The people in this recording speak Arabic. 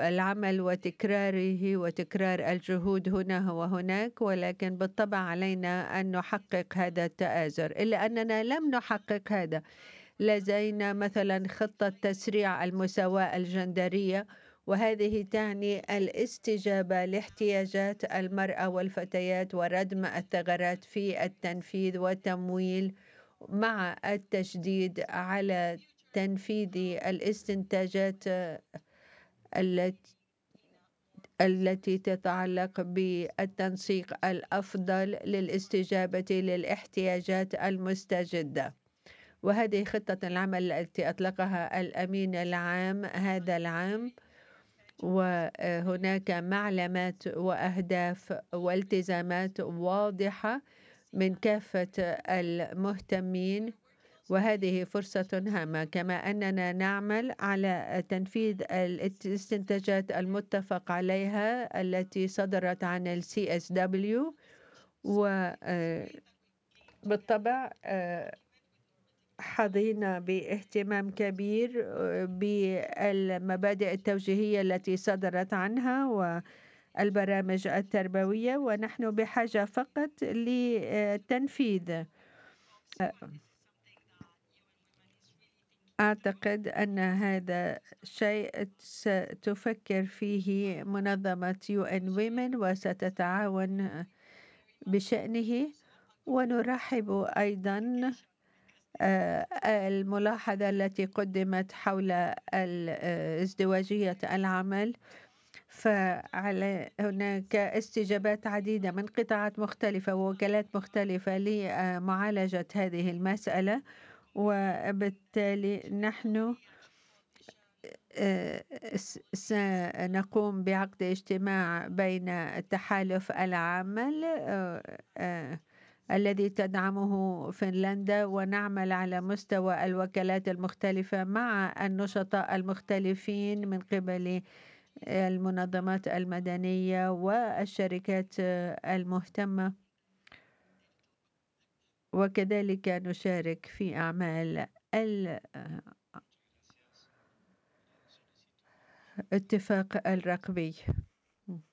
العمل وتكراره وتكرار الجهود هنا وهناك، ولكن بالطبع علينا أن نحقق هذا التآزر، إلا أننا لم نحقق هذا. لدينا مثلا خطة تسريع المساواة الجندرية، وهذه تعني الاستجابة لاحتياجات المرأة والفتيات وردم الثغرات في التنفيذ والتمويل، مع التشديد على تنفيذ الاستنتاجات التي تتعلق بالتنسيق الأفضل للاستجابة للاحتياجات المستجدة. وهذه خطة العمل التي أطلقها الأمين العام هذا العام، وهناك معلمات وأهداف والتزامات واضحة من كافة المهتمين، وهذه فرصة هامة. كما أننا نعمل على تنفيذ الاستنتاجات المتفق عليها التي صدرت عن CSW، وبالطبع حظينا باهتمام كبير بالمبادئ التوجيهية التي صدرت عنها والبرامج التربوية، ونحن بحاجة فقط للتنفيذ. أعتقد أن هذا شيء ستفكر فيه منظمة UN Women وستتعاون بشأنه. ونرحب أيضا الملاحظة التي قدمت حول ازدواجية العمل، هناك استجابات عديدة من قطاعات مختلفة ووكالات مختلفة لمعالجة هذه المسألة، وبالتالي نحن سنقوم بعقد اجتماع بين تحالف العمل الذي تدعمه فنلندا، ونعمل على مستوى الوكالات المختلفة مع النشطاء المختلفين من قبل المنظمات المدنية والشركات المهتمة، وكذلك نشارك في أعمال الاتفاق الرقمي.